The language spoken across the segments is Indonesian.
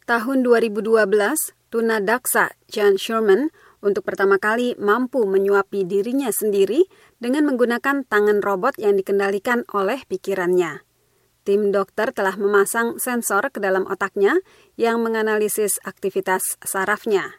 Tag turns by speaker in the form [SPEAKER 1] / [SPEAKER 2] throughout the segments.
[SPEAKER 1] Tahun 2012, tunadaksa John Sherman untuk pertama kali mampu menyuapi dirinya sendiri dengan menggunakan tangan robot yang dikendalikan oleh pikirannya. Tim dokter telah memasang sensor ke dalam otaknya yang menganalisis aktivitas sarafnya.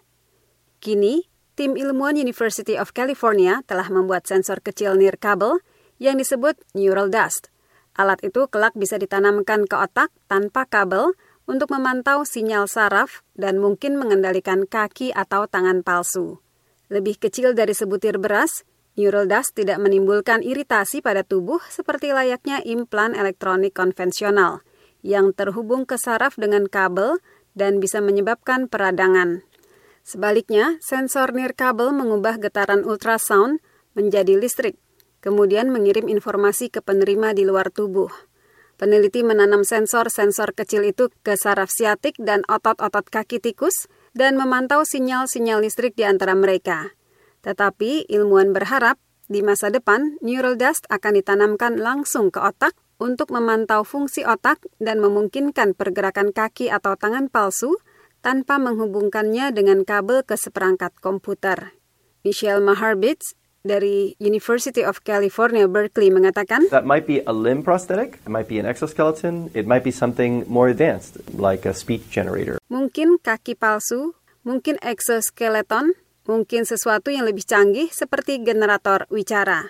[SPEAKER 1] Kini, tim ilmuwan University of California telah membuat sensor kecil nirkabel yang disebut neural dust. Alat itu kelak bisa ditanamkan ke otak tanpa kabel untuk memantau sinyal saraf dan mungkin mengendalikan kaki atau tangan palsu. Lebih kecil dari sebutir beras, neural dust tidak menimbulkan iritasi pada tubuh seperti layaknya implan elektronik konvensional yang terhubung ke saraf dengan kabel dan bisa menyebabkan peradangan. Sebaliknya, sensor nirkabel mengubah getaran ultrasound menjadi listrik, kemudian mengirim informasi ke penerima di luar tubuh. Peneliti menanam sensor-sensor kecil itu ke saraf siatik dan otot-otot kaki tikus dan memantau sinyal-sinyal listrik di antara mereka. Tetapi ilmuwan berharap di masa depan neural dust akan ditanamkan langsung ke otak untuk memantau fungsi otak dan memungkinkan pergerakan kaki atau tangan palsu tanpa menghubungkannya dengan kabel ke seperangkat komputer. Michelle Maharbits dari University of California, Berkeley mengatakan,
[SPEAKER 2] That might be a limb prosthetic, it might be an exoskeleton, it might be something more advanced, like a speech generator.
[SPEAKER 1] Mungkin kaki palsu, mungkin exoskeleton, mungkin sesuatu yang lebih canggih seperti generator wicara.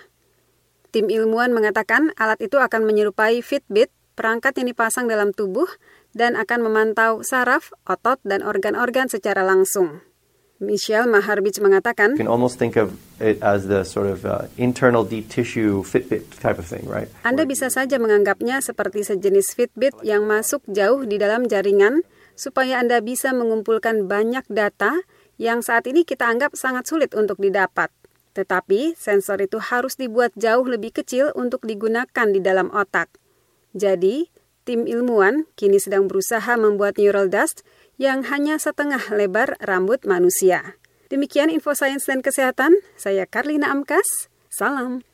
[SPEAKER 1] Tim ilmuwan mengatakan alat itu akan menyerupai Fitbit, perangkat yang dipasang dalam tubuh, dan akan memantau saraf, otot, dan organ-organ secara langsung. Michelle Maharbits mengatakan,
[SPEAKER 2] You can almost think of it as the sort of internal deep tissue Fitbit type of thing, right?
[SPEAKER 1] Anda bisa saja menganggapnya seperti sejenis Fitbit yang masuk jauh di dalam jaringan supaya Anda bisa mengumpulkan banyak data yang saat ini kita anggap sangat sulit untuk didapat. Tetapi sensor itu harus dibuat jauh lebih kecil untuk digunakan di dalam otak. Jadi, tim ilmuwan kini sedang berusaha membuat neural dust yang hanya setengah lebar rambut manusia. Demikian info sains dan kesehatan, saya Karlina Amkas, salam.